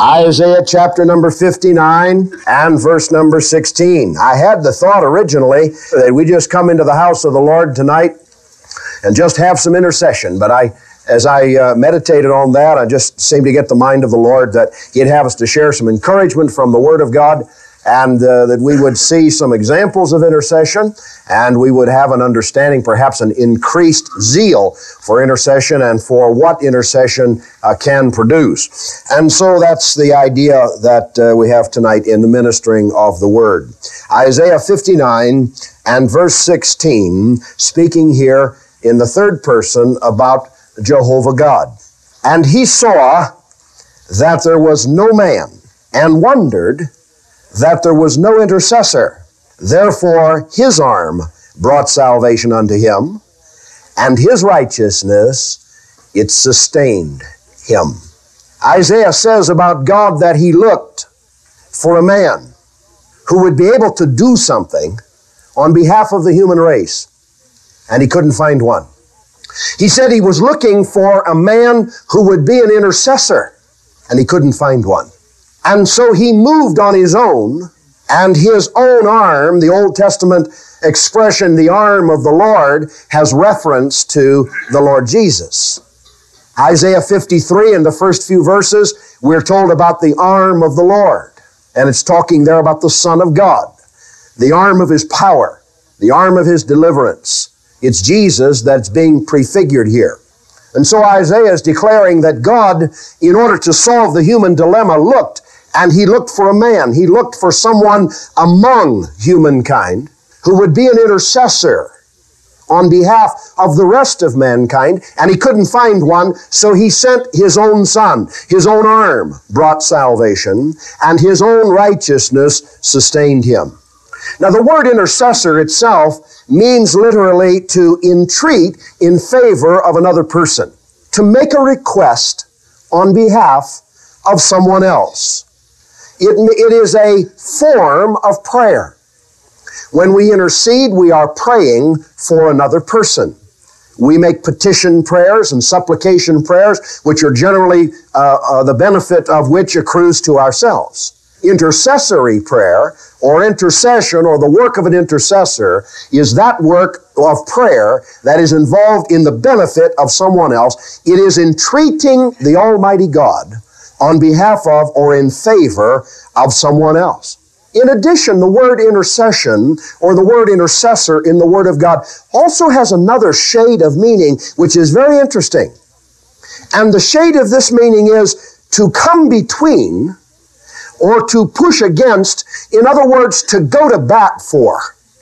Isaiah chapter number 59 and verse number 16. I had the thought originally that we just come into the house of the Lord tonight and just have some intercession, but as I meditated on that, I just seemed to get the mind of the Lord that He'd have us to share some encouragement from the Word of God, and that we would see some examples of intercession, and we would have an understanding, perhaps an increased zeal for intercession and for what intercession can produce. And so that's the idea that we have tonight in the ministering of the Word. Isaiah 59 and verse 16, speaking here in the third person about Jehovah God. And he saw that there was no man, and wondered that there was no intercessor. Therefore his arm brought salvation unto him, and his righteousness, it sustained him. Isaiah says about God that He looked for a man who would be able to do something on behalf of the human race, and He couldn't find one. He said He was looking for a man who would be an intercessor, and He couldn't find one. And so He moved on His own, and His own arm, the Old Testament expression, the arm of the Lord, has reference to the Lord Jesus. Isaiah 53, in the first few verses, we're told about the arm of the Lord, and it's talking there about the Son of God, the arm of His power, the arm of His deliverance. It's Jesus that's being prefigured here. And so Isaiah is declaring that God, in order to solve the human dilemma, looked, and He looked for a man. He looked for someone among humankind who would be an intercessor on behalf of the rest of mankind, and He couldn't find one, so He sent His own Son. His own arm brought salvation, and His own righteousness sustained Him. Now, the word intercessor itself means literally to entreat in favor of another person, to make a request on behalf of someone else. It is a form of prayer. When we intercede, we are praying for another person. We make petition prayers and supplication prayers, which are generally the benefit of which accrues to ourselves. Intercessory prayer, or intercession, or the work of an intercessor, is that work of prayer that is involved in the benefit of someone else. It is entreating the Almighty God on behalf of or in favor of someone else. In addition, the word intercession, or the word intercessor in the Word of God, also has another shade of meaning, which is very interesting. And the shade of this meaning is to come between, or to push against, in other words, to go to bat for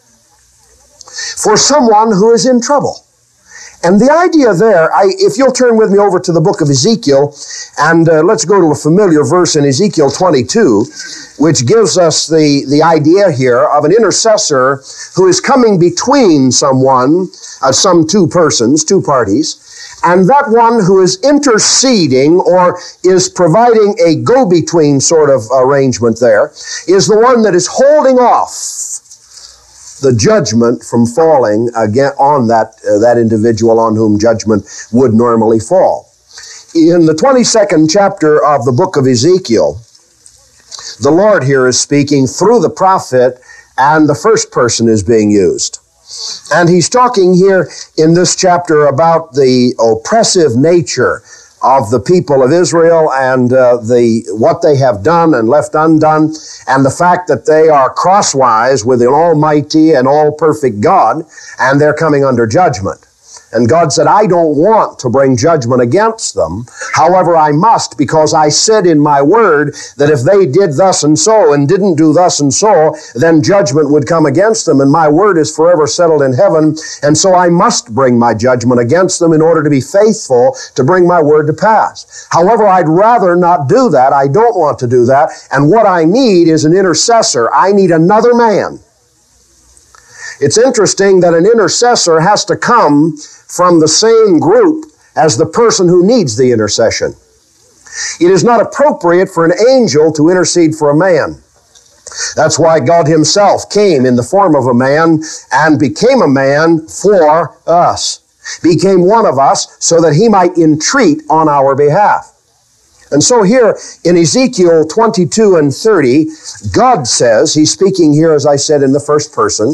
someone who is in trouble. And the idea there, if you'll turn with me over to the book of Ezekiel, and let's go to a familiar verse in Ezekiel 22, which gives us the idea here of an intercessor who is coming between someone, some two persons, two parties, and that one who is interceding or is providing a go-between sort of arrangement there is the one that is holding off the judgment from falling again on that individual on whom judgment would normally fall. In the 22nd chapter of the book of Ezekiel, the Lord here is speaking through the prophet, and the first person is being used. And He's talking here in this chapter about the oppressive nature of the people of Israel and what they have done and left undone, and the fact that they are crosswise with an almighty and all-perfect God, and they're coming under judgment. And God said, I don't want to bring judgment against them. However, I must, because I said in my word that if they did thus and so and didn't do thus and so, then judgment would come against them. And my word is forever settled in heaven. And so I must bring my judgment against them in order to be faithful to bring my word to pass. However, I'd rather not do that. I don't want to do that. And what I need is an intercessor. I need another man. It's interesting that an intercessor has to come from the same group as the person who needs the intercession. It is not appropriate for an angel to intercede for a man. That's why God Himself came in the form of a man and became a man for us, became one of us so that He might entreat on our behalf. And so here in Ezekiel 22 and 30, God says, he's speaking here, as I said, in the first person,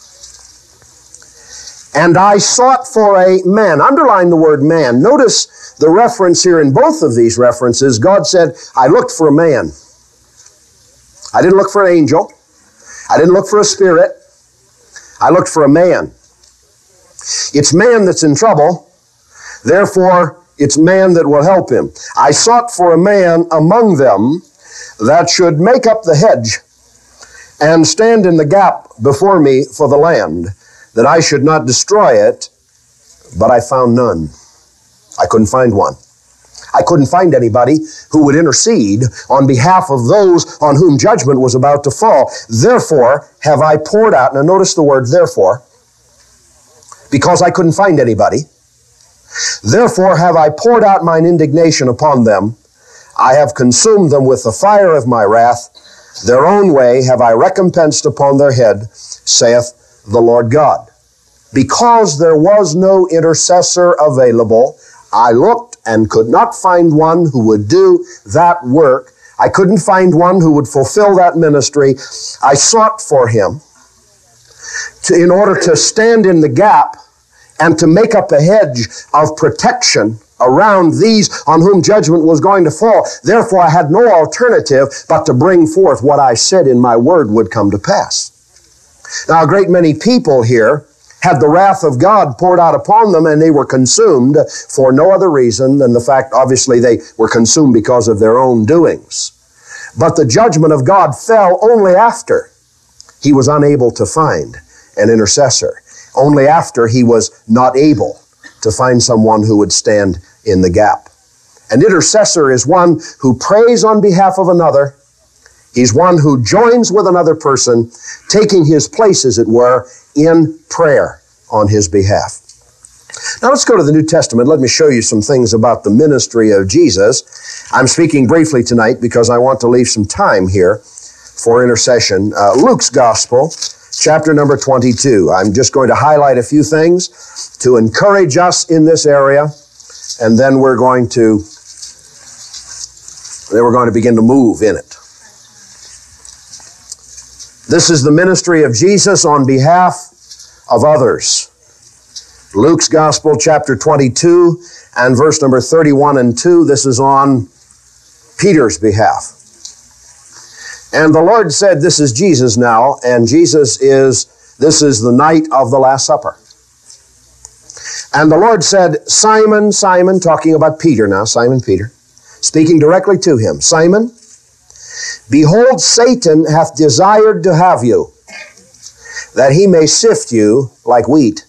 and I sought for a man. Underline the word man. Notice the reference here in both of these references. God said, I looked for a man. I didn't look for an angel. I didn't look for a spirit. I looked for a man. It's man that's in trouble. Therefore, it's man that will help him. I sought for a man among them that should make up the hedge and stand in the gap before me for the land, that I should not destroy it, but I found none. I couldn't find one. I couldn't find anybody who would intercede on behalf of those on whom judgment was about to fall. Therefore have I poured out, now notice the word therefore, because I couldn't find anybody. Therefore have I poured out mine indignation upon them. I have consumed them with the fire of my wrath. Their own way have I recompensed upon their head, saith the Lord God. Because there was no intercessor available, I looked and could not find one who would do that work. I couldn't find one who would fulfill that ministry. I sought for him in order to stand in the gap and to make up a hedge of protection around these on whom judgment was going to fall. Therefore, I had no alternative but to bring forth what I said in my word would come to pass. Now, a great many people here had the wrath of God poured out upon them, and they were consumed for no other reason than the fact, obviously, they were consumed because of their own doings. But the judgment of God fell only after he was unable to find an intercessor, only after he was not able to find someone who would stand in the gap. An intercessor is one who prays on behalf of another. He's one who joins with another person, taking his place, as it were, in prayer on his behalf. Now let's go to the New Testament. Let me show you some things about the ministry of Jesus. I'm speaking briefly tonight because I want to leave some time here for intercession. Luke's Gospel, chapter number 22. I'm just going to highlight a few things to encourage us in this area, and then we're going to begin to move in it. This is the ministry of Jesus on behalf of others. Luke's Gospel, chapter 22, and verse number 31 and 2. This is on Peter's behalf. And the Lord said, this is Jesus now, and this is the night of the Last Supper. And the Lord said, Simon, Simon, talking about Peter now, Simon Peter, speaking directly to him, Simon, behold, Satan hath desired to have you, that he may sift you like wheat.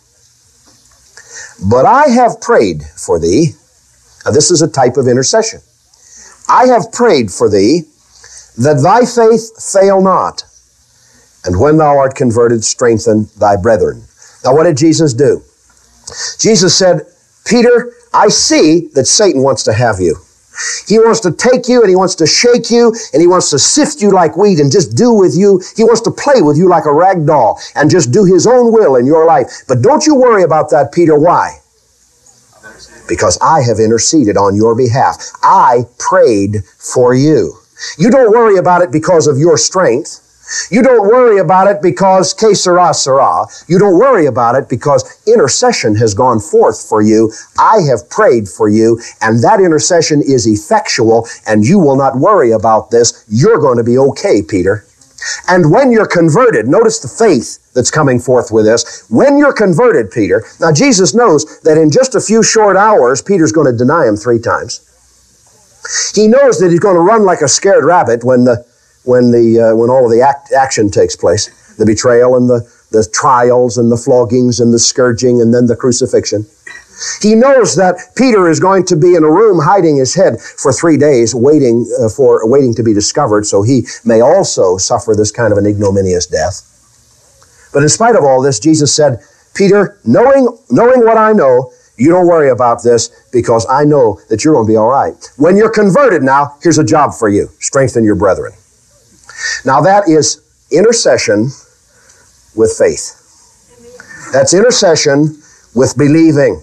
But I have prayed for thee. Now this is a type of intercession. I have prayed for thee, that thy faith fail not. And when thou art converted, strengthen thy brethren. Now what did Jesus do? Jesus said, Peter, I see that Satan wants to have you. He wants to take you and he wants to shake you and he wants to sift you like wheat and just do with you. He wants to play with you like a rag doll and just do his own will in your life. But don't you worry about that, Peter. Why? Because I have interceded on your behalf. I prayed for you. You don't worry about it because of your strength. You don't worry about it because que sera, sera. You don't worry about it because intercession has gone forth for you. I have prayed for you, and that intercession is effectual, and you will not worry about this. You're going to be okay, Peter. And when you're converted, notice the faith that's coming forth with this. When you're converted, Peter, now Jesus knows that in just a few short hours, Peter's going to deny him 3 times. He knows that he's going to run like a scared rabbit when all of the action takes place, the betrayal and the trials and the floggings and the scourging and then the crucifixion. He knows that Peter is going to be in a room hiding his head for 3 days, waiting to be discovered, so he may also suffer this kind of an ignominious death. But in spite of all this, Jesus said, Peter, knowing what I know, you don't worry about this because I know that you're going to be all right. When you're converted now, here's a job for you. Strengthen your brethren. Now that is intercession with faith. That's intercession with believing.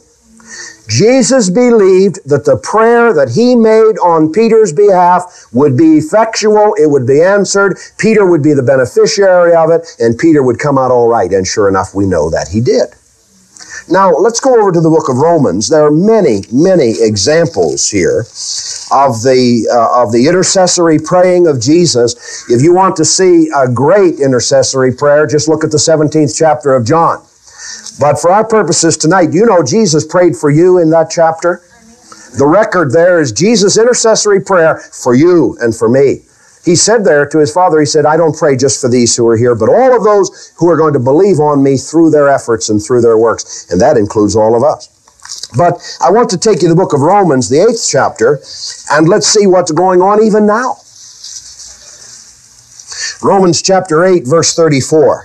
Jesus believed that the prayer that he made on Peter's behalf would be effectual, it would be answered, Peter would be the beneficiary of it, and Peter would come out all right. And sure enough, we know that he did. Now, let's go over to the book of Romans. There are many, many examples here of the intercessory praying of Jesus. If you want to see a great intercessory prayer, just look at the 17th chapter of John. But for our purposes tonight, you know Jesus prayed for you in that chapter? The record there is Jesus' intercessory prayer for you and for me. He said there to his Father, he said, I don't pray just for these who are here, but all of those who are going to believe on me through their efforts and through their works. And that includes all of us. But I want to take you to the book of Romans, the 8th chapter, and let's see what's going on even now. Romans chapter 8, verse 34.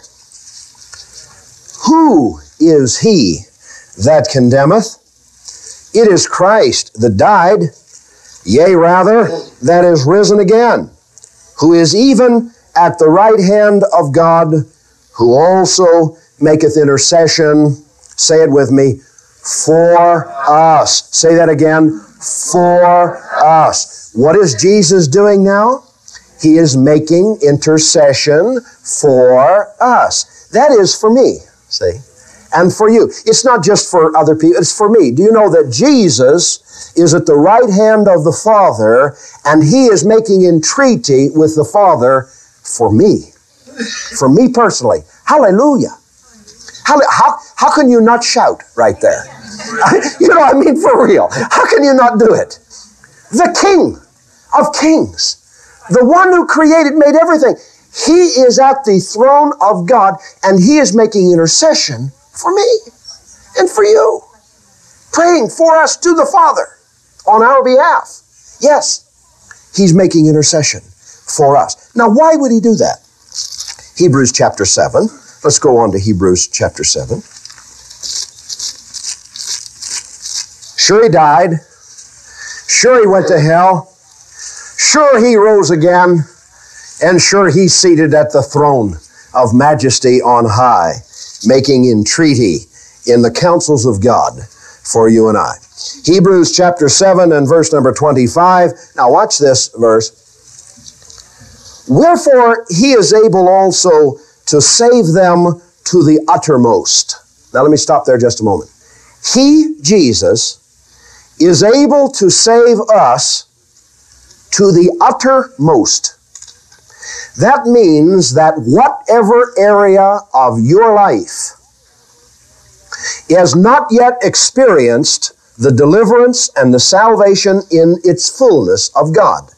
Who is he that condemneth? It is Christ that died, yea, rather, that is risen again, who is even at the right hand of God, who also maketh intercession, say it with me, for us. Say that again, for us. What is Jesus doing now? He is making intercession for us. That is for me, see, and for you. It's not just for other people, it's for me. Do you know that Jesus is at the right hand of the Father, and he is making entreaty with the Father for me personally. Hallelujah. How can you not shout right there? You know, I mean, for real. How can you not do it? The King of Kings, the one who created, made everything. He is at the throne of God, and he is making intercession for me and for you, praying for us to the Father on our behalf. Yes, he's making intercession for us. Now, why would he do that? Hebrews chapter 7. Let's go on to Hebrews chapter 7. Sure, he died. Sure, he went to hell. Sure, he rose again. And sure, he's seated at the throne of majesty on high, making entreaty in the counsels of God for you and I. Hebrews chapter 7 and verse number 25. Now watch this verse. Wherefore he is able also to save them to the uttermost. Now let me stop there just a moment. He, Jesus, is able to save us to the uttermost. That means that whatever area of your life has not yet experienced the deliverance and the salvation in its fullness of God,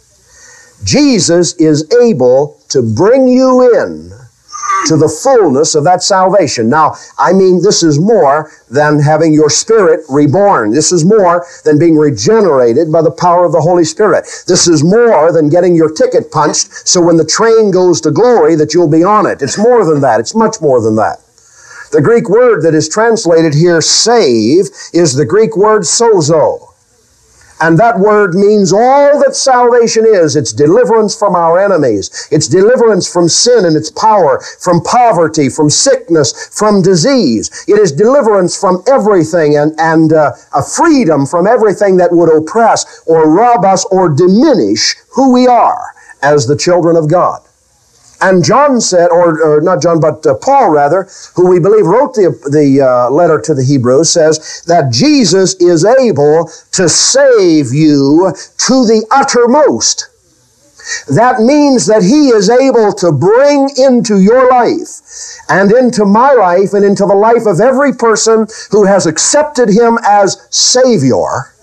Jesus is able to bring you in to the fullness of that salvation. Now, I mean, this is more than having your spirit reborn. This is more than being regenerated by the power of the Holy Spirit. This is more than getting your ticket punched so when the train goes to glory that you'll be on it. It's more than that. It's much more than that. The Greek word that is translated here, save, is the Greek word sozo. And that word means all that salvation is. It's deliverance from our enemies. It's deliverance from sin and its power, from poverty, from sickness, from disease. It is deliverance from everything and a freedom from everything that would oppress or rob us or diminish who we are as the children of God. And John said, or not John, but Paul rather, who we believe wrote the letter to the Hebrews, says that Jesus is able to save you to the uttermost. That means that he is able to bring into your life and into my life and into the life of every person who has accepted him as Savior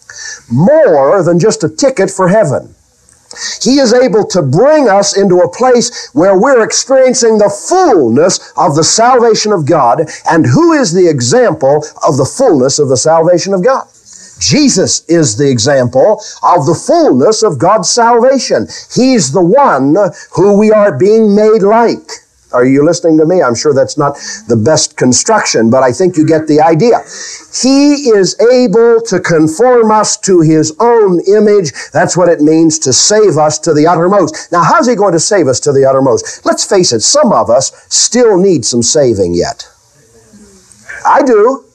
more than just a ticket for heaven. He is able to bring us into a place where we're experiencing the fullness of the salvation of God. And who is the example of the fullness of the salvation of God? Jesus is the example of the fullness of God's salvation. He's the one who we are being made like. Are you listening to me? I'm sure that's not the best construction, but I think you get the idea. He is able to conform us to his own image. That's what it means to save us to the uttermost. Now, how's he going to save us to the uttermost? Let's face it, some of us still need some saving yet. I do.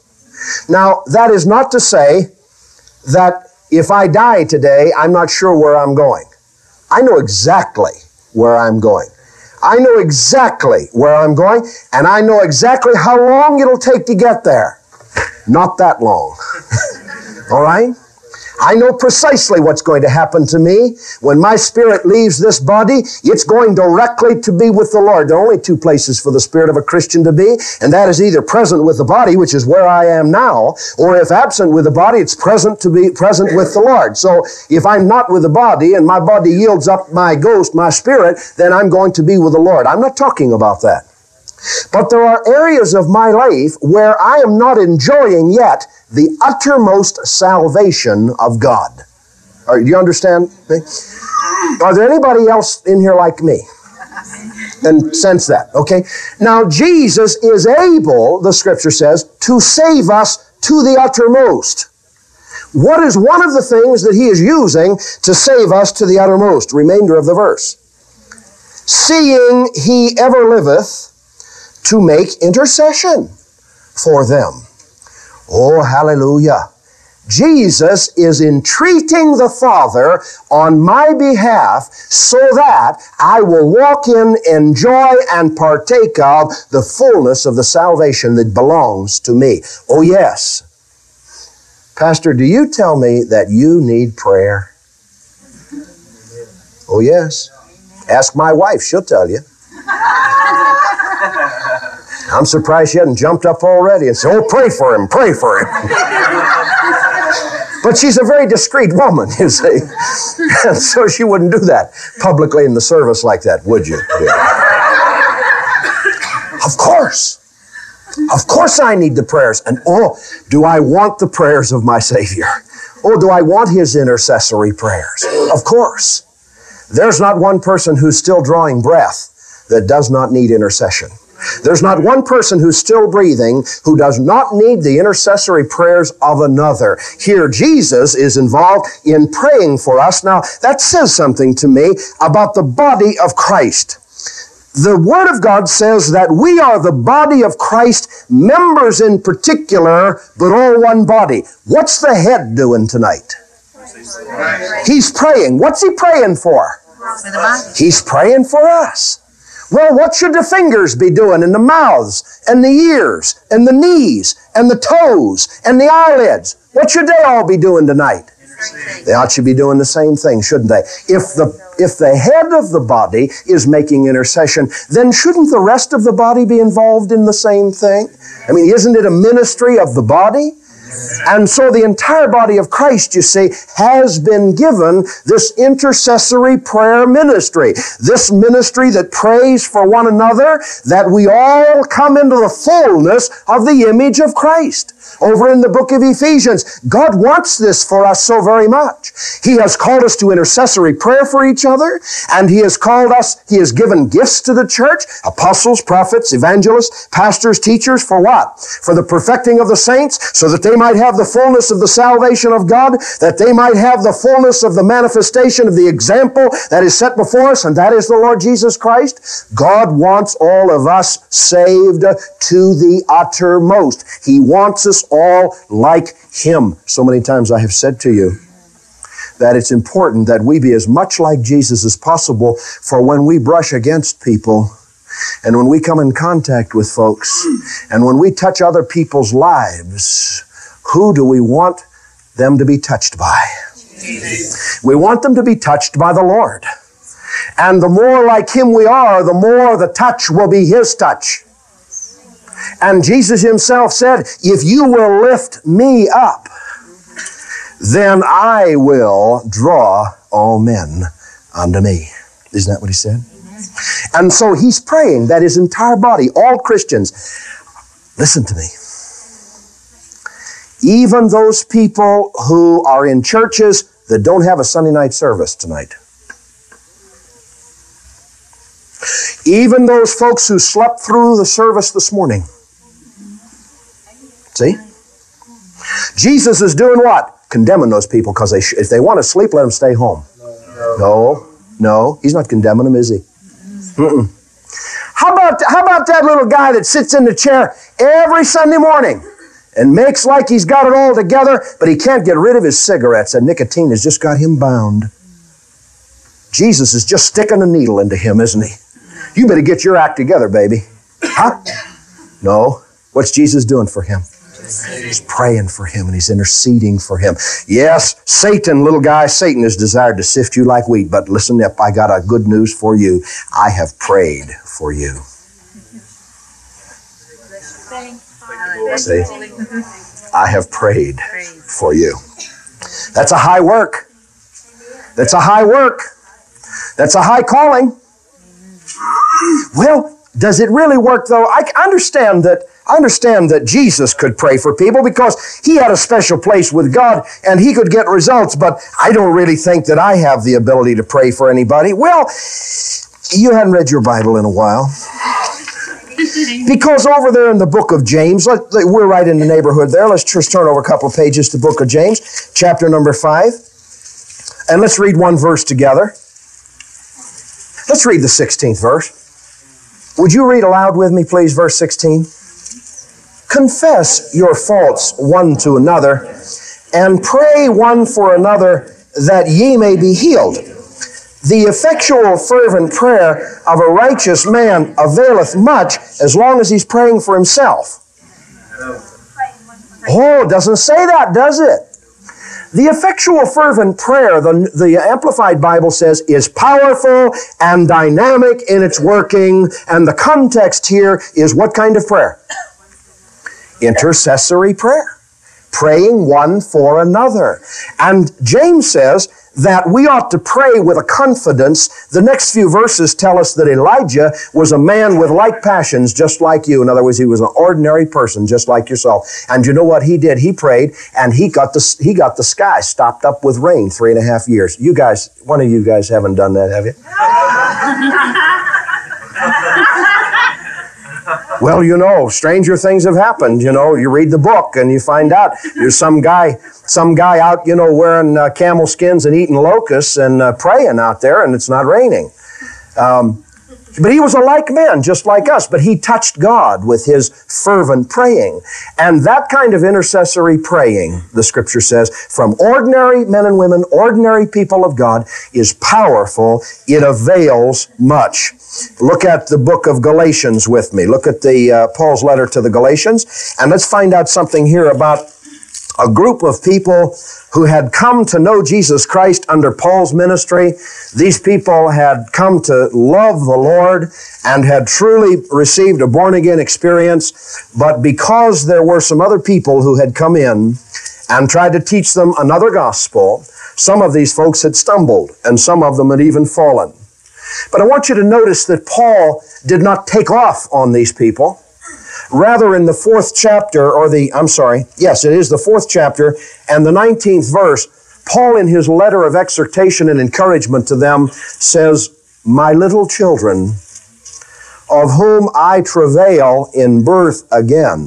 Now, that is not to say that if I die today, I'm not sure where I'm going. I know exactly where I'm going. I know exactly where I'm going, and I know exactly how long it'll take to get there. Not that long. All right? I know precisely what's going to happen to me. When my spirit leaves this body, it's going directly to be with the Lord. There are only two places for the spirit of a Christian to be, and that is either present with the body, which is where I am now, or if absent with the body, it's present to be present with the Lord. So if I'm not with the body and my body yields up my ghost, my spirit, then I'm going to be with the Lord. I'm not talking about that. But there are areas of my life where I am not enjoying yet the uttermost salvation of God. Do you understand me? Are there anybody else in here like me? And sense that, okay? Now, Jesus is able, the Scripture says, to save us to the uttermost. What is one of the things that He is using to save us to the uttermost? Remainder of the verse. Seeing He ever liveth, to make intercession for them. Oh, hallelujah. Jesus is entreating the Father on my behalf so that I will walk in, enjoy, and partake of the fullness of the salvation that belongs to me. Oh, yes. Pastor, do you tell me that you need prayer? Oh, yes. Ask my wife, she'll tell you. I'm surprised she hadn't jumped up already and said, oh, pray for him, pray for him. But she's a very discreet woman, you see. And so she wouldn't do that publicly in the service like that, would you? Of course. Of course I need the prayers. And oh, do I want the prayers of my Savior? Oh, do I want His intercessory prayers? Of course. There's not one person who's still drawing breath that does not need intercession. There's not one person who's still breathing who does not need the intercessory prayers of another. Here, Jesus is involved in praying for us. Now, that says something to me about the body of Christ. The Word of God says that we are the body of Christ, members in particular, but all one body. What's the head doing tonight? He's praying. What's He praying for? He's praying for us. Well, what should the fingers be doing, and the mouths, and the ears, and the knees, and the toes, and the eyelids? What should they all be doing tonight? They ought to be doing the same thing, shouldn't they? If the head of the body is making intercession, then shouldn't the rest of the body be involved in the same thing? I mean, isn't it a ministry of the body? And so the entire body of Christ, you see, has been given this intercessory prayer ministry. This ministry that prays for one another, that we all come into the fullness of the image of Christ. Over in the book of Ephesians, God wants this for us so very much. He has called us to intercessory prayer for each other, and He has given gifts to the church, apostles, prophets, evangelists, pastors, teachers, for what? For the perfecting of the saints, so that they might have the fullness of the salvation of God, that they might have the fullness of the manifestation of the example that is set before us, and that is the Lord Jesus Christ. God wants all of us saved to the uttermost. He wants us all like Him. So many times I have said to you that it's important that we be as much like Jesus as possible, for when we brush against people, and when we come in contact with folks, and when we touch other people's lives, who do we want them to be touched by? We want them to be touched by the Lord. And the more like Him we are, the more the touch will be His touch. And Jesus Himself said, if you will lift me up, then I will draw all men unto me. Isn't that what He said? And so He's praying that His entire body, all Christians, listen to me. Even those people who are in churches that don't have a Sunday night service tonight. Even those folks who slept through the service this morning. See? Jesus is doing what? Condemning those people, because if they want to sleep, let them stay home. No, He's not condemning them, is He? How about that little guy that sits in the chair every Sunday morning and makes like he's got it all together, but he can't get rid of his cigarettes, and nicotine has just got him bound. Jesus is just sticking a needle into him, isn't he? You better get your act together, baby. Huh? No. What's Jesus doing for him? He's praying for him and he's interceding for him. Yes, Satan, little guy, Satan has desired to sift you like wheat, but listen up, I got a good news for you. I have prayed for you. See? I have prayed for you. That's a high work. That's a high work. That's a high calling. Well, does it really work though? I understand that Jesus could pray for people because he had a special place with God and he could get results, but I don't really think that I have the ability to pray for anybody. Well, you hadn't read your Bible in a while. Because over there in the book of James, we're right in the neighborhood there. Let's just turn over a couple of pages to the book of James, chapter number 5. And let's read one verse together. Let's read the 16th verse. Would you read aloud with me, please, verse 16? Confess your faults one to another, and pray one for another, that ye may be healed. The effectual fervent prayer of a righteous man availeth much, as long as he's praying for himself. Oh, it doesn't say that, does it? The effectual fervent prayer, the Amplified Bible says, is powerful and dynamic in its working, and the context here is what kind of prayer? Intercessory prayer. Praying one for another. And James says that we ought to pray with a confidence. The next few verses tell us that Elijah was a man with like passions just like you. In other words, he was an ordinary person just like yourself. And you know what he did? He prayed and he got the sky stopped up with rain 3.5 years. You guys, one of you guys haven't done that, have you? Well, you know, stranger things have happened. You know, you read the book and you find out there's some guy out, you know, wearing camel skins and eating locusts and praying out there, and it's not raining. But he was a like man, just like us, but he touched God with his fervent praying. And that kind of intercessory praying, the Scripture says, from ordinary men and women, ordinary people of God, is powerful. It avails much. Look at the book of Galatians with me. Look at the Paul's letter to the Galatians, and let's find out something here about a group of people who had come to know Jesus Christ under Paul's ministry. These people had come to love the Lord and had truly received a born-again experience, but because there were some other people who had come in and tried to teach them another gospel, some of these folks had stumbled, and some of them had even fallen. But I want you to notice that Paul did not take off on these people. Rather, in the 4th chapter, it is the 4th chapter and the 19th verse, Paul, in his letter of exhortation and encouragement to them, says, "My little children, of whom I travail in birth again,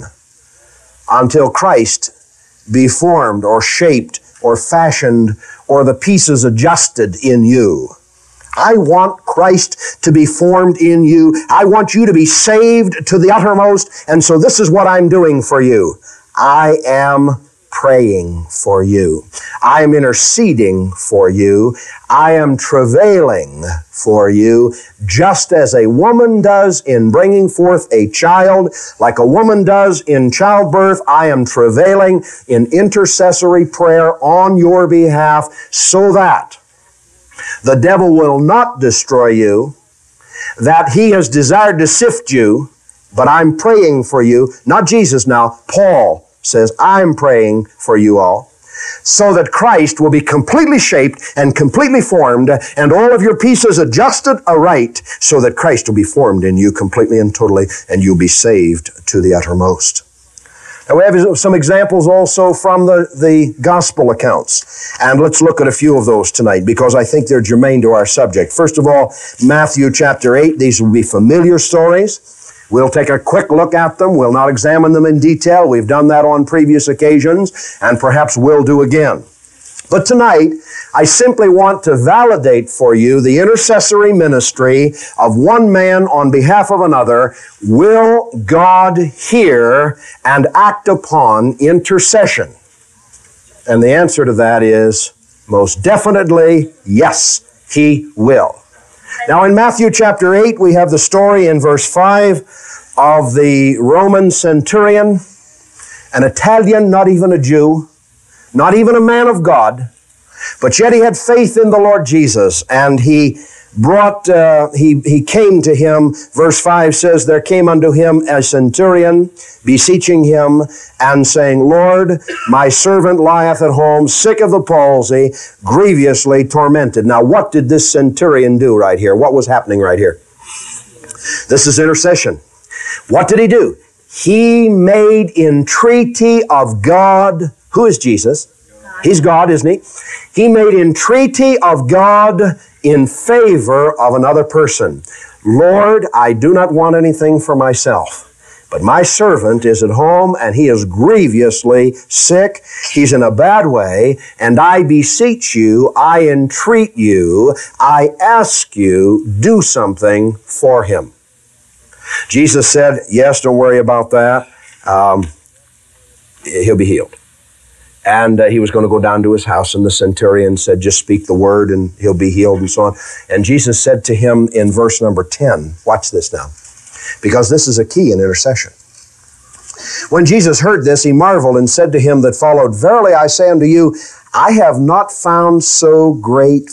until Christ be formed or shaped or fashioned or the pieces adjusted in you." I want Christ to be formed in you. I want you to be saved to the uttermost. And so this is what I'm doing for you. I am praying for you. I am interceding for you. I am travailing for you, just as a woman does in bringing forth a child, like a woman does in childbirth. I am travailing in intercessory prayer on your behalf, so that the devil will not destroy you, that he has desired to sift you, but I'm praying for you. Not Jesus now. Paul says, I'm praying for you all, so that Christ will be completely shaped and completely formed, and all of your pieces adjusted aright, so that Christ will be formed in you completely and totally, and you'll be saved to the uttermost. Now, we have some examples also from the gospel accounts. And let's look at a few of those tonight, because I think they're germane to our subject. First of all, Matthew chapter 8. These will be familiar stories. We'll take a quick look at them. We'll not examine them in detail. We've done that on previous occasions, and perhaps we'll do again. But tonight, I simply want to validate for you the intercessory ministry of one man on behalf of another. Will God hear and act upon intercession? And the answer to that is most definitely yes, He will. Now in Matthew chapter 8, we have the story in verse 5 of the Roman centurion, an Italian, not even a Jew, not even a man of God, but yet he had faith in the Lord Jesus, and he came to him. Verse 5 says, there came unto him a centurion, beseeching him, and saying, Lord, my servant lieth at home, sick of the palsy, grievously tormented. Now, what did this centurion do right here? What was happening right here? This is intercession. What did he do? He made entreaty of God. Who is Jesus? He's God, isn't he? He made entreaty of God in favor of another person. Lord, I do not want anything for myself, but my servant is at home and he is grievously sick. He's in a bad way, and I beseech you, I entreat you, I ask you, do something for him. Jesus said, yes, don't worry about that. He'll be healed. And he was going to go down to his house, and the centurion said, just speak the word and he'll be healed, and so on. And Jesus said to him in verse number 10, watch this now, because this is a key in intercession. When Jesus heard this, he marveled and said to him that followed, verily I say unto you, I have not found so great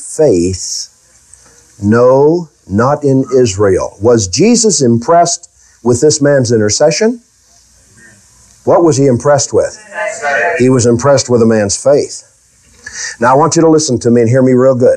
faith, no, not in Israel. Was Jesus impressed with this man's intercession? What was he impressed with? He was impressed with a man's faith. Now I want you to listen to me and hear me real good.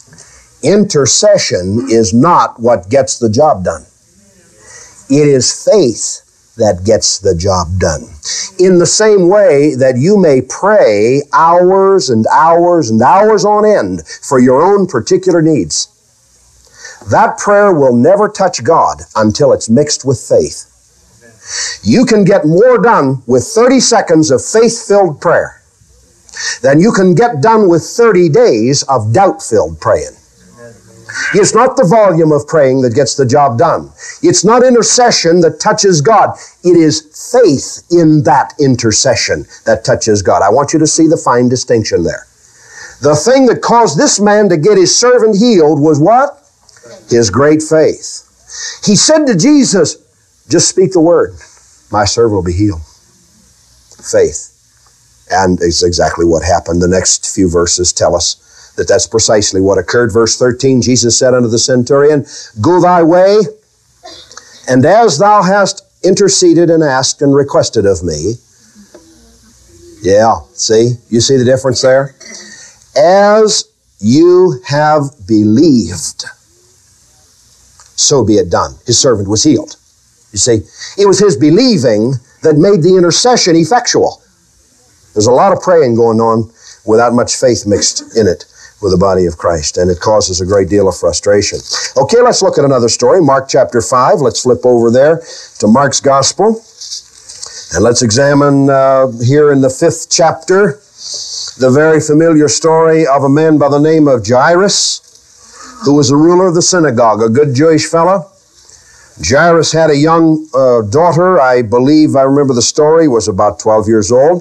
Intercession is not what gets the job done. It is faith that gets the job done. In the same way that you may pray hours and hours and hours on end for your own particular needs, that prayer will never touch God until it's mixed with faith. You can get more done with 30 seconds of faith-filled prayer than you can get done with 30 days of doubt-filled praying. It's not the volume of praying that gets the job done. It's not intercession that touches God. It is faith in that intercession that touches God. I want you to see the fine distinction there. The thing that caused this man to get his servant healed was what? His great faith. He said to Jesus, just speak the word. My servant will be healed. Faith. And it's exactly what happened. The next few verses tell us that that's precisely what occurred. Verse 13, Jesus said unto the centurion, go thy way, and as thou hast interceded and asked and requested of me. Yeah, see? You see the difference there? As you have believed, so be it done. His servant was healed. You see, it was his believing that made the intercession effectual. There's a lot of praying going on without much faith mixed in it with the body of Christ, and it causes a great deal of frustration. Okay, let's look at another story, Mark chapter 5. Let's flip over there to Mark's Gospel, and let's examine here in the 5th chapter the very familiar story of a man by the name of Jairus, who was the ruler of the synagogue, a good Jewish fellow. Jairus had a young daughter, I believe, I remember the story, was about 12 years old.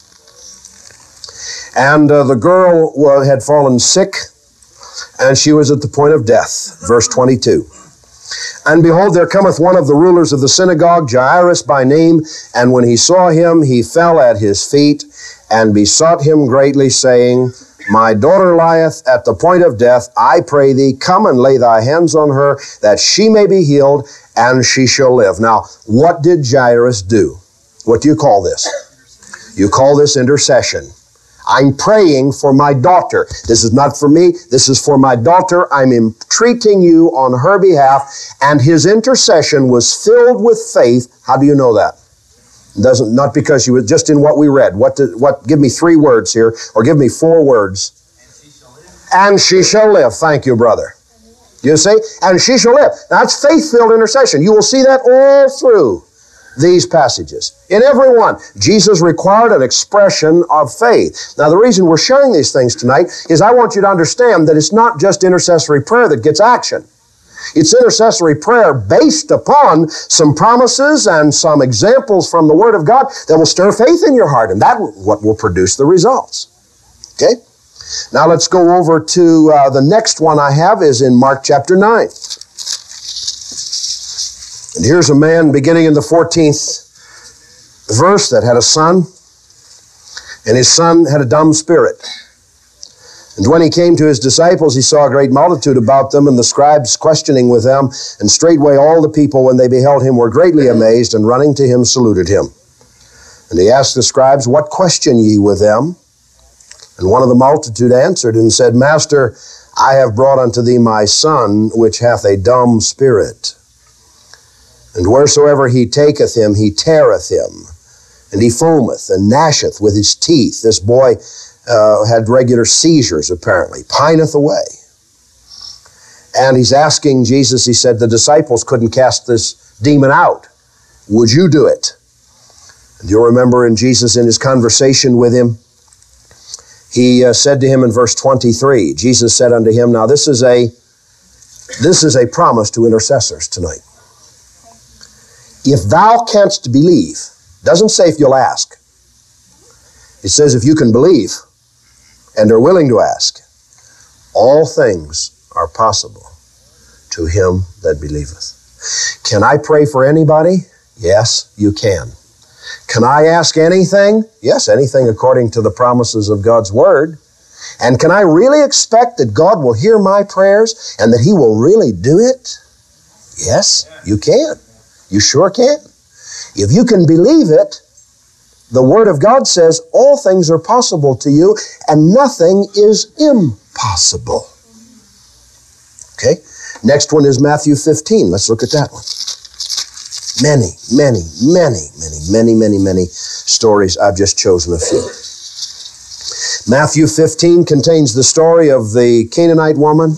And the girl had fallen sick, and she was at the point of death. Verse 22. And behold, there cometh one of the rulers of the synagogue, Jairus by name, and when he saw him, he fell at his feet, and besought him greatly, saying, my daughter lieth at the point of death. I pray thee, come and lay thy hands on her, that she may be healed, and she shall live. Now, what did Jairus do? What do you call this? You call this intercession. I'm praying for my daughter. This is not for me. This is for my daughter. I'm entreating you on her behalf. And his intercession was filled with faith. How do you know that? Not because you were just in what we read. Give me 3 words here, or give me 4 words. And she shall live. Thank you, brother. You see? And she shall live. Now, that's faith-filled intercession. You will see that all through these passages. In every one, Jesus required an expression of faith. Now, the reason we're sharing these things tonight is I want you to understand that it's not just intercessory prayer that gets action. It's intercessory prayer based upon some promises and some examples from the Word of God that will stir faith in your heart, and that's what will produce the results. Okay? Now let's go over to the next one I have is in Mark chapter 9. And here's a man beginning in the 14th verse that had a son, and his son had a dumb spirit. And when he came to his disciples, he saw a great multitude about them, and the scribes questioning with them. And straightway all the people, when they beheld him, were greatly amazed, and running to him saluted him. And he asked the scribes, What question ye with them? And one of the multitude answered and said, Master, I have brought unto thee my son, which hath a dumb spirit. And wheresoever he taketh him, he teareth him, and he foameth and gnasheth with his teeth. This boy had regular seizures, apparently, pineth away. And he's asking Jesus, he said, the disciples couldn't cast this demon out. Would you do it? And you'll remember in Jesus, in his conversation with him, he said to him in verse 23, Jesus said unto him, now this is a promise to intercessors tonight. If thou canst believe, doesn't say if you'll ask. It says if you can believe and are willing to ask, all things are possible to him that believeth. Can I pray for anybody? Yes, you can. Can I ask anything? Yes, anything according to the promises of God's Word. And can I really expect that God will hear my prayers and that He will really do it? Yes, you can. You sure can. If you can believe it, the Word of God says all things are possible to you and nothing is impossible. Okay? Next one is Matthew 15. Let's look at that one. Many stories. I've just chosen a few. Matthew 15 contains the story of the Canaanite woman.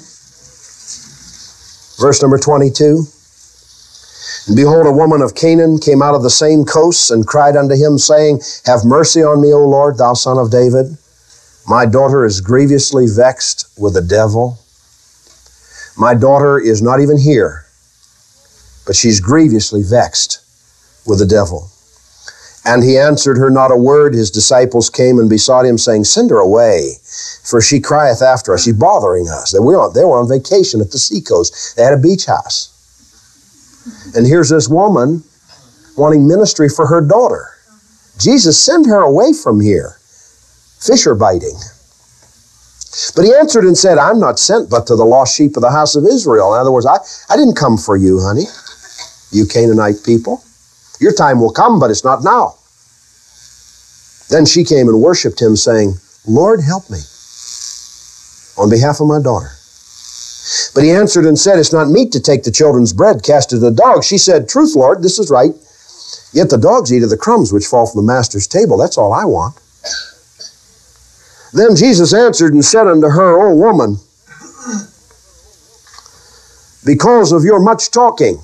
Verse number 22. And behold, a woman of Canaan came out of the same coasts and cried unto him, saying, Have mercy on me, O Lord, thou son of David. My daughter is grievously vexed with the devil. My daughter is not even here, but she's grievously vexed with the devil. And he answered her not a word. His disciples came and besought him, saying, Send her away, for she crieth after us. She's bothering us. They were on vacation at the seacoast. They had a beach house. And here's this woman wanting ministry for her daughter. Jesus, send her away from here. Fish are biting. But he answered and said, I'm not sent but to the lost sheep of the house of Israel. In other words, I didn't come for you, honey, you Canaanite people. Your time will come, but it's not now. Then she came and worshiped him, saying, Lord, help me on behalf of my daughter. But he answered and said, It's not meet to take the children's bread, cast it to the dogs. She said, Truth, Lord, this is right. Yet the dogs eat of the crumbs which fall from the master's table. That's all I want. Then Jesus answered and said unto her, O woman, because of your much talking,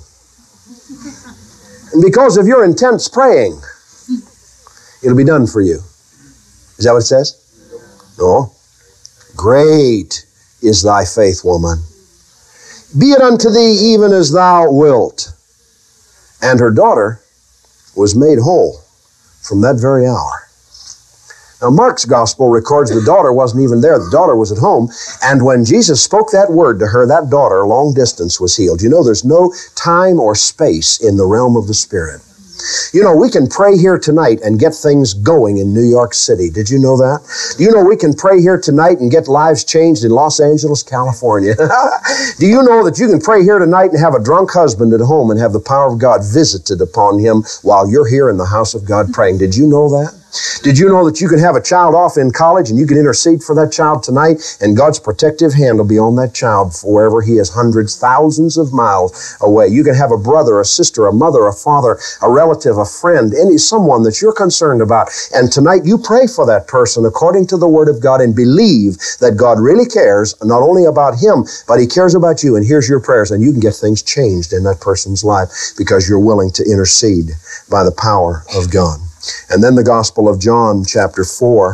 and because of your intense praying, it'll be done for you. Is that what it says? No. Great is thy faith, woman. Be it unto thee even as thou wilt. And her daughter was made whole from that very hour. Now, Mark's gospel records the daughter wasn't even there. The daughter was at home. And when Jesus spoke that word to her, that daughter, long distance, was healed. You know, there's no time or space in the realm of the Spirit. You know, we can pray here tonight and get things going in New York City. Did you know that? You know, we can pray here tonight and get lives changed in Los Angeles, California. Do you know that you can pray here tonight and have a drunk husband at home and have the power of God visited upon him while you're here in the house of God praying? Did you know that? Did you know that you can have a child off in college and you can intercede for that child tonight, and God's protective hand will be on that child wherever he is, hundreds, thousands of miles away. You can have a brother, a sister, a mother, a father, a relative, a friend, someone that you're concerned about, and tonight you pray for that person according to the Word of God and believe that God really cares not only about him, but He cares about you, and here's your prayers, and you can get things changed in that person's life because you're willing to intercede by the power of God. And then the Gospel of John, chapter 4,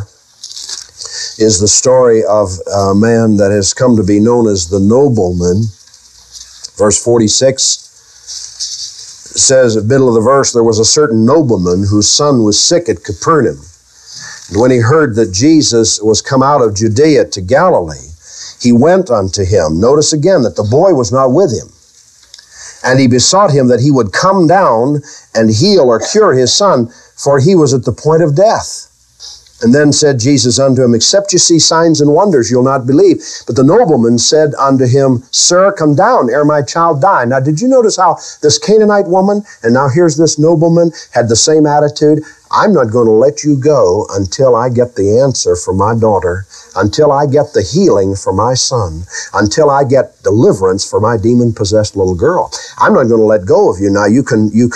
is the story of a man that has come to be known as the nobleman. Verse 46 says, in the middle of the verse, there was a certain nobleman whose son was sick at Capernaum. And when he heard that Jesus was come out of Judea to Galilee, he went unto him. Notice again that the boy was not with him. And he besought him that he would come down and heal or cure his son, for he was at the point of death. And then said Jesus unto him, except you see signs and wonders, you'll not believe. But the nobleman said unto him, Sir, come down ere my child die. Now, did you notice how this Canaanite woman, and now here's this nobleman, had the same attitude? I'm not going to let you go until I get the answer for my daughter, until I get the healing for my son, until I get deliverance for my demon-possessed little girl. I'm not going to let go of you. Now, you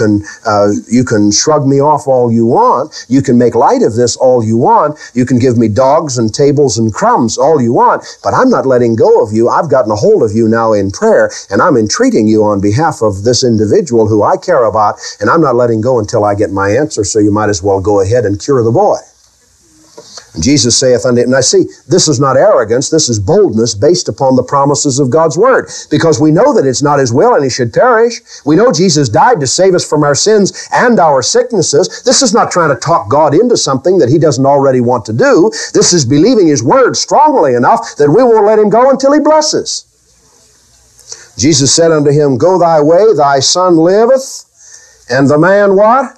can shrug me off all you want. You can make light of this all you want. You can give me dogs and tables and crumbs all you want, but I'm not letting go of you. I've gotten a hold of you now in prayer, and I'm entreating you on behalf of this individual who I care about, and I'm not letting go until I get my answer, so you might as well go ahead and cure the boy. And Jesus saith unto him, now see, this is not arrogance, this is boldness based upon the promises of God's Word, because we know that it's not His will and He should perish. We know Jesus died to save us from our sins and our sicknesses. This is not trying to talk God into something that He doesn't already want to do. This is believing His Word strongly enough that we won't let Him go until He blesses. Jesus said unto him, Go thy way, thy son liveth. And the man what?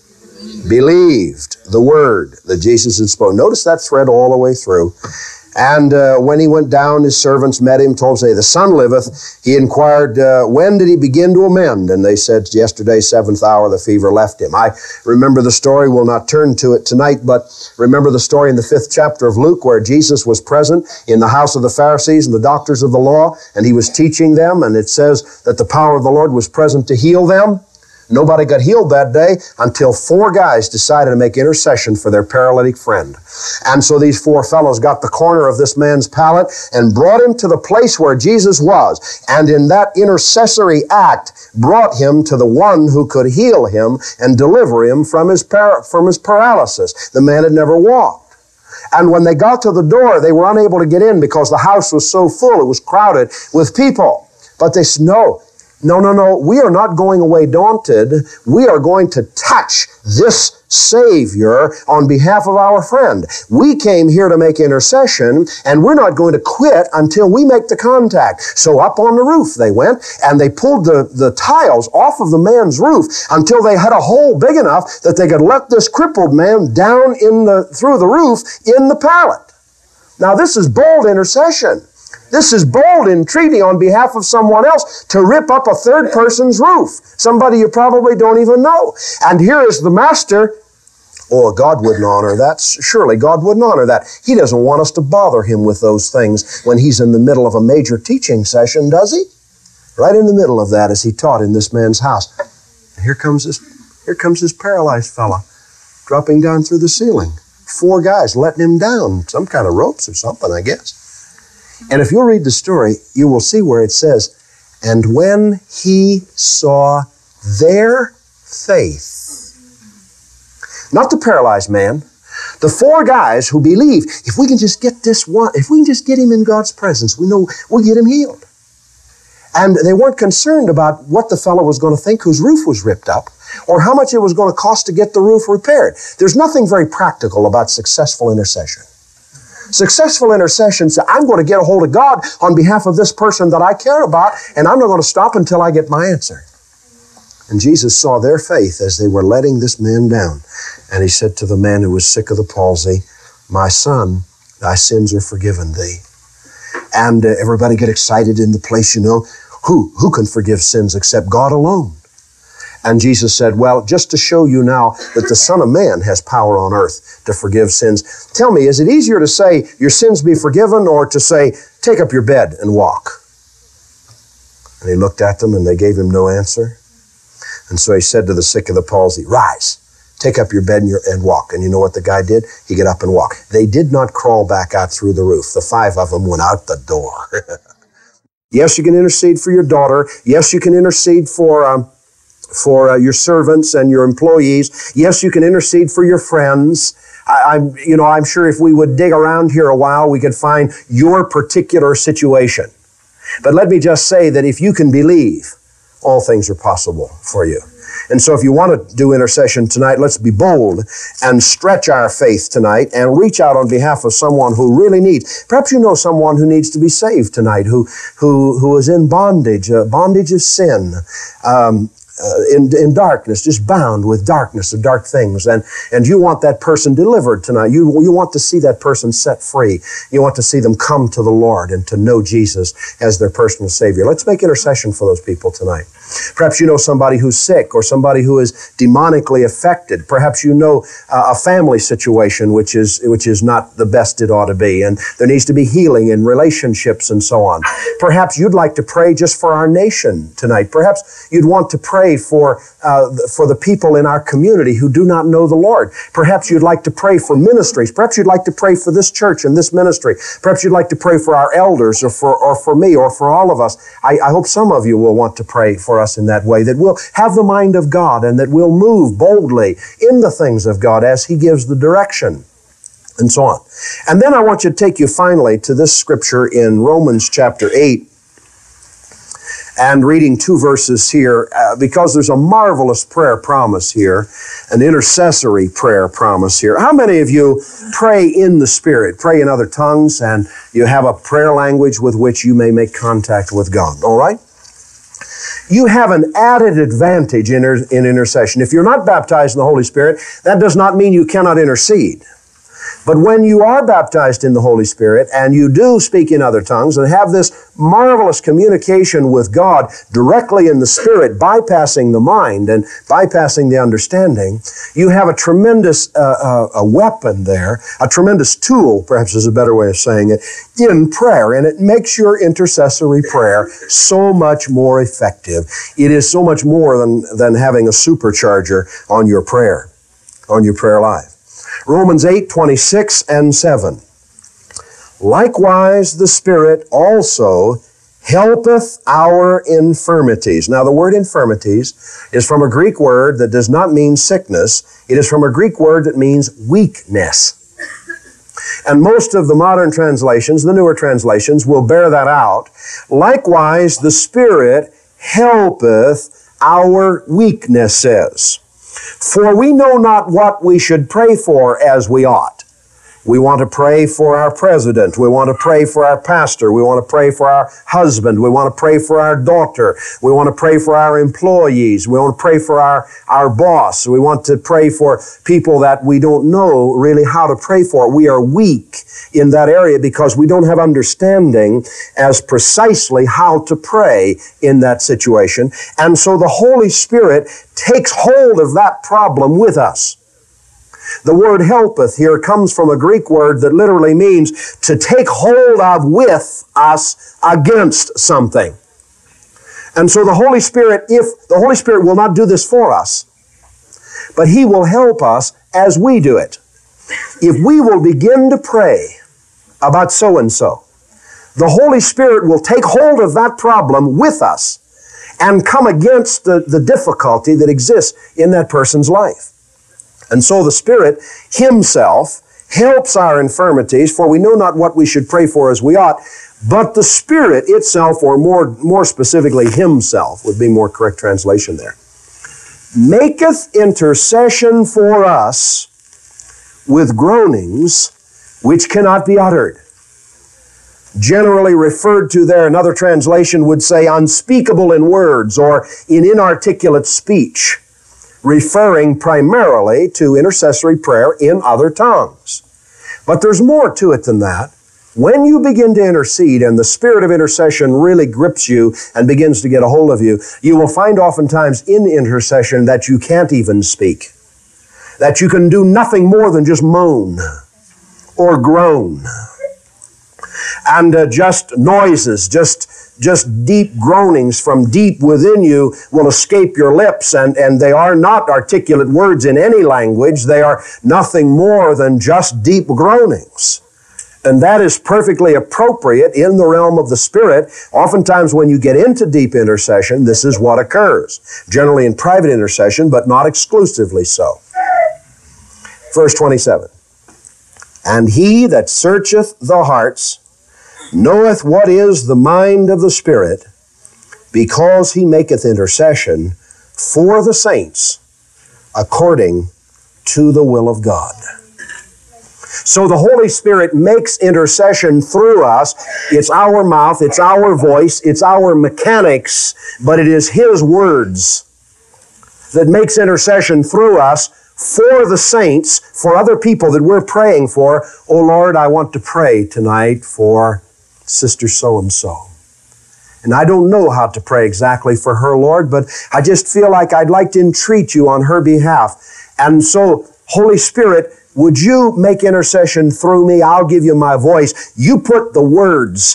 Believed the word that Jesus had spoken. Notice that thread all the way through. And when he went down, his servants met him, told him, say, the son liveth. He inquired, when did he begin to amend? And they said, yesterday, 7th hour, the fever left him. I remember the story. We'll not turn to it tonight, but remember the story in the 5th chapter of Luke where Jesus was present in the house of the Pharisees and the doctors of the law, and he was teaching them, and it says that the power of the Lord was present to heal them. Nobody got healed that day until 4 guys decided to make intercession for their paralytic friend. And so these 4 fellows got the corner of this man's pallet and brought him to the place where Jesus was. And in that intercessory act, brought him to the one who could heal him and deliver him from his paralysis. The man had never walked. And when they got to the door, they were unable to get in because the house was so full. It was crowded with people. But they said, no, we are not going away daunted. We are going to touch this Savior on behalf of our friend. We came here to make intercession, and we're not going to quit until we make the contact. So up on the roof they went, and they pulled the tiles off of the man's roof until they had a hole big enough that they could let this crippled man down through the roof in the pallet. Now this is bold intercession. This is bold entreaty on behalf of someone else to rip up a third person's roof. Somebody you probably don't even know. And here is the master. Oh, God wouldn't honor that. Surely God wouldn't honor that. He doesn't want us to bother Him with those things when He's in the middle of a major teaching session, does He? Right in the middle of that as He taught in this man's house. And here comes this paralyzed fella dropping down through the ceiling. 4 guys letting him down. Some kind of ropes or something, I guess. And if you'll read the story, you will see where it says, and when he saw their faith, not the paralyzed man, the 4 guys who believe, if we can just get this one, if we can just get him in God's presence, we know we'll get him healed. And they weren't concerned about what the fellow was going to think whose roof was ripped up, or how much it was going to cost to get the roof repaired. There's nothing very practical about successful intercession. Successful intercession says, I'm going to get a hold of God on behalf of this person that I care about, and I'm not going to stop until I get my answer. And Jesus saw their faith as they were letting this man down. And He said to the man who was sick of the palsy, my son, thy sins are forgiven thee. And everybody get excited in the place, you know. Who can forgive sins except God alone? And Jesus said, well, just to show you now that the Son of Man has power on earth to forgive sins, tell me, is it easier to say, your sins be forgiven, or to say, take up your bed and walk? And he looked at them, and they gave him no answer. And so he said to the sick of the palsy, rise, take up your bed and walk. And you know what the guy did? He got up and walked. They did not crawl back out through the roof. The 5 of them went out the door. Yes, you can intercede for your daughter. Yes, you can intercede for your servants and your employees. Yes, you can intercede for your friends. I'm sure if we would dig around here a while, we could find your particular situation. But let me just say that if you can believe, all things are possible for you. And so if you want to do intercession tonight, let's be bold and stretch our faith tonight and reach out on behalf of someone who really needs. Perhaps you know someone who needs to be saved tonight, who is in bondage, bondage of sin, in darkness, just bound with darkness of dark things. And you want that person delivered tonight. You want to see that person set free. You want to see them come to the Lord and to know Jesus as their personal Savior. Let's make intercession for those people tonight. Perhaps you know somebody who's sick or somebody who is demonically affected. Perhaps you know a family situation which is not the best it ought to be, and there needs to be healing in relationships and so on. Perhaps you'd like to pray just for our nation tonight. Perhaps you'd want to pray for the people in our community who do not know the Lord. Perhaps you'd like to pray for ministries. Perhaps you'd like to pray for this church and this ministry. Perhaps you'd like to pray for our elders or for me or for all of us. I hope some of you will want to pray for us in that way, that we'll have the mind of God and that we'll move boldly in the things of God as He gives the direction, and so on. And then I want to take you finally to this scripture in Romans chapter 8, and reading 2 verses here, because there's a marvelous prayer promise here, an intercessory prayer promise here. How many of you pray in the Spirit, pray in other tongues, and you have a prayer language with which you may make contact with God? All right? You have an added advantage in intercession. If you're not baptized in the Holy Spirit, that does not mean you cannot intercede. But when you are baptized in the Holy Spirit and you do speak in other tongues and have this marvelous communication with God directly in the Spirit, bypassing the mind and bypassing the understanding, you have a tremendous a weapon there, a tremendous tool, perhaps is a better way of saying it, in prayer. And it makes your intercessory prayer so much more effective. It is so much more than having a supercharger on your prayer life. Romans 8:26 and 7. Likewise, the Spirit also helpeth our infirmities. Now, the word infirmities is from a Greek word that does not mean sickness. It is from a Greek word that means weakness. And most of the modern translations, the newer translations, will bear that out. Likewise, the Spirit helpeth our weaknesses. For we know not what we should pray for as we ought. We want to pray for our president. We want to pray for our pastor. We want to pray for our husband. We want to pray for our daughter. We want to pray for our employees. We want to pray for our boss. We want to pray for people that we don't know really how to pray for. We are weak in that area because we don't have understanding as precisely how to pray in that situation. And so the Holy Spirit takes hold of that problem with us. The word helpeth here comes from a Greek word that literally means to take hold of with us against something. And so the Holy Spirit, if the Holy Spirit will not do this for us, but He will help us as we do it. If we will begin to pray about so-and-so, the Holy Spirit will take hold of that problem with us and come against the difficulty that exists in that person's life. And so the Spirit Himself helps our infirmities, for we know not what we should pray for as we ought, but the Spirit itself, or more specifically Himself, would be more correct translation there, maketh intercession for us with groanings which cannot be uttered. Generally referred to there, another translation would say unspeakable in words or in inarticulate speech, referring primarily to intercessory prayer in other tongues. But there's more to it than that. When you begin to intercede and the spirit of intercession really grips you and begins to get a hold of you, you will find oftentimes in intercession that you can't even speak, that you can do nothing more than just moan or groan. And just noises, just deep groanings from deep within you will escape your lips, and they are not articulate words in any language. They are nothing more than just deep groanings. And that is perfectly appropriate in the realm of the Spirit. Oftentimes when you get into deep intercession, this is what occurs. Generally in private intercession, but not exclusively so. Verse 27. And he that searcheth the hearts knoweth what is the mind of the Spirit, because he maketh intercession for the saints according to the will of God. So the Holy Spirit makes intercession through us. It's our mouth, it's our voice, it's our mechanics, but it is His words that makes intercession through us for the saints, for other people that we're praying for. Oh Lord, I want to pray tonight for Sister so-and-so. And I don't know how to pray exactly for her, Lord, but I just feel like I'd like to entreat you on her behalf. And so, Holy Spirit, would you make intercession through me? I'll give you my voice. You put the words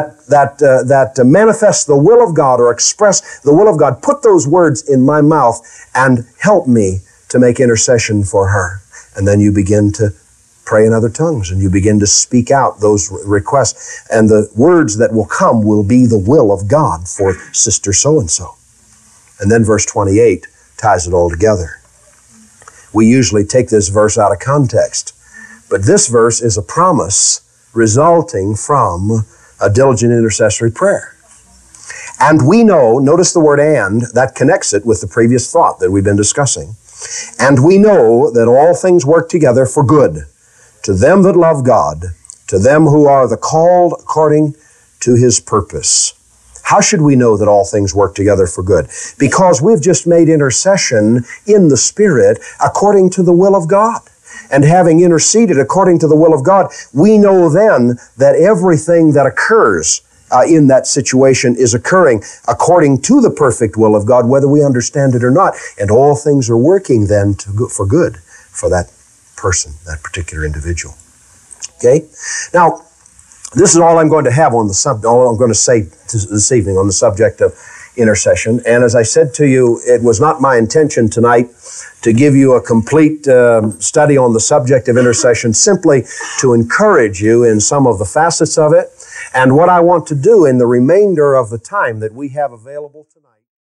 that manifest the will of God or express the will of God. Put those words in my mouth and help me to make intercession for her. And then you begin to pray in other tongues and you begin to speak out those requests. And the words that will come will be the will of God for Sister so-and-so. And then verse 28 ties it all together. We usually take this verse out of context, but this verse is a promise resulting from a diligent intercessory prayer. And we know, notice the word "and," that connects it with the previous thought that we've been discussing. And we know that all things work together for good to them that love God, to them who are the called according to His purpose. How should we know that all things work together for good? Because we've just made intercession in the Spirit according to the will of God. And having interceded according to the will of God, we know then that everything that occurs in that situation is occurring according to the perfect will of God, whether we understand it or not. And all things are working then for good for that person, that particular individual. Okay? Now, this is all I'm going to have on all I'm going to say this evening on the subject of intercession. And as I said to you, it was not my intention tonight to give you a complete study on the subject of intercession, simply to encourage you in some of the facets of it. And what I want to do in the remainder of the time that we have available tonight